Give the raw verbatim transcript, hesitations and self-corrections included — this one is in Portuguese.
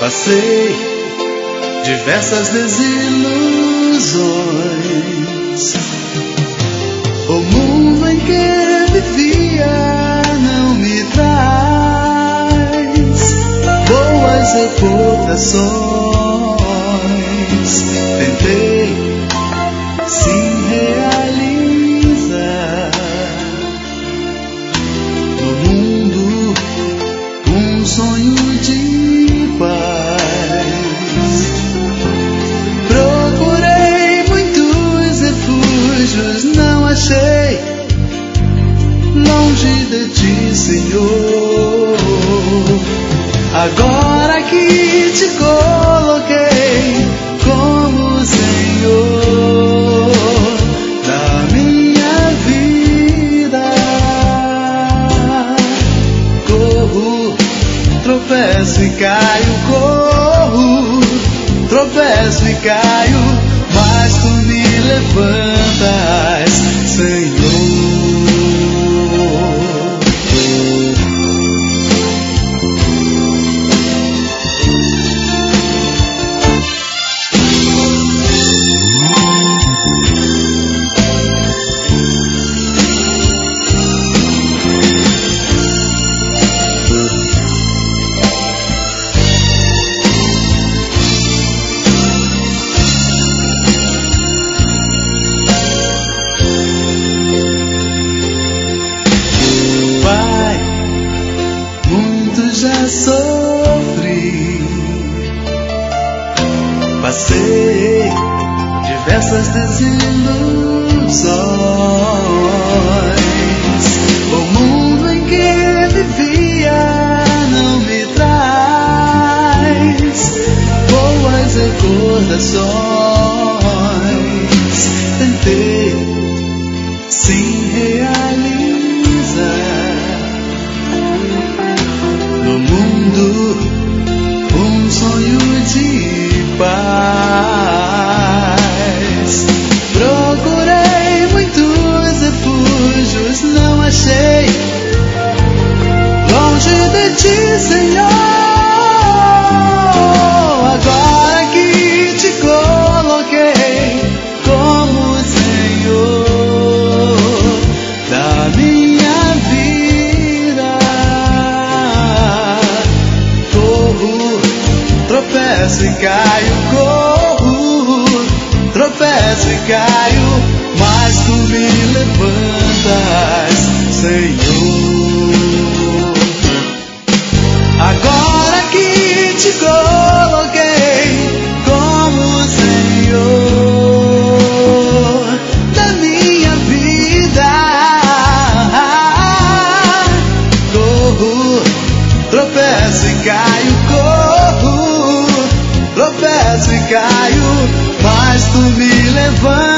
Passei diversas desilusões. O mundo em que vivia não me traz boas recordações. Tentei se realizar no mundo um sonho de paz. Procurei muitos refúgios, não achei, longe de ti, Senhor. Agora que te coloquei como Senhor da minha vida, corro, tropeço e caio, corro, tropeço e caio, mas tu me levantas, Senhor. Já sofri, passei diversas desilusões. O mundo em que vivia não me traz boas recordações. Tentei se realizar no mundo um sonho de paz. Procurei muitos refúgios, não achei, longe de ti, Senhor. Agora que te coloquei como Senhor da minha vida, tropeço e caio, corro, tropeço e caio, mas tu me levantas, Senhor. Agora que te coloquei como Senhor da minha vida, corro, tropeço e caio, corro, tropeço e caio, mas tu me levantas.